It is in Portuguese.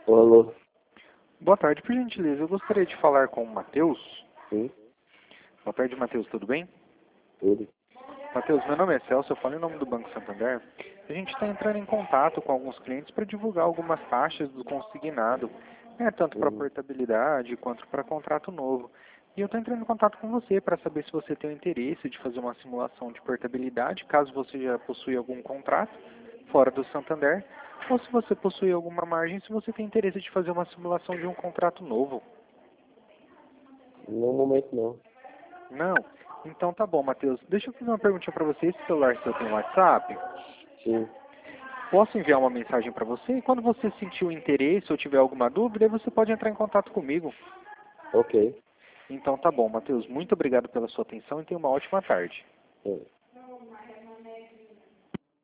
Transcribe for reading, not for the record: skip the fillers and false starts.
Alô? Boa tarde, por gentileza. Eu gostaria de falar com o Matheus. Sim, Boa tarde, Matheus. Tudo bem? tudo. Matheus, meu nome é Celso. Eu falo em nome do Banco Santander. A gente está entrando em contato com alguns clientes para divulgar algumas taxas do consignado, tanto para Uhum. portabilidade quanto para contrato novo. E eu estou entrando em contato com você para saber se você tem o interesse de fazer uma simulação de portabilidade, caso você já possui algum contrato fora do Santander, ou se você possui alguma margem, se você tem interesse de fazer uma simulação de um contrato novo. No momento não. Não? Então tá bom, Matheus. Deixa eu fazer uma perguntinha para você. Esse celular seu tem WhatsApp? Sim, Posso enviar uma mensagem para você? E quando você sentir o interesse ou tiver alguma dúvida, aí você pode entrar em contato comigo. ok. Então tá bom, Matheus. Muito obrigado pela sua atenção e tenha uma ótima tarde. É.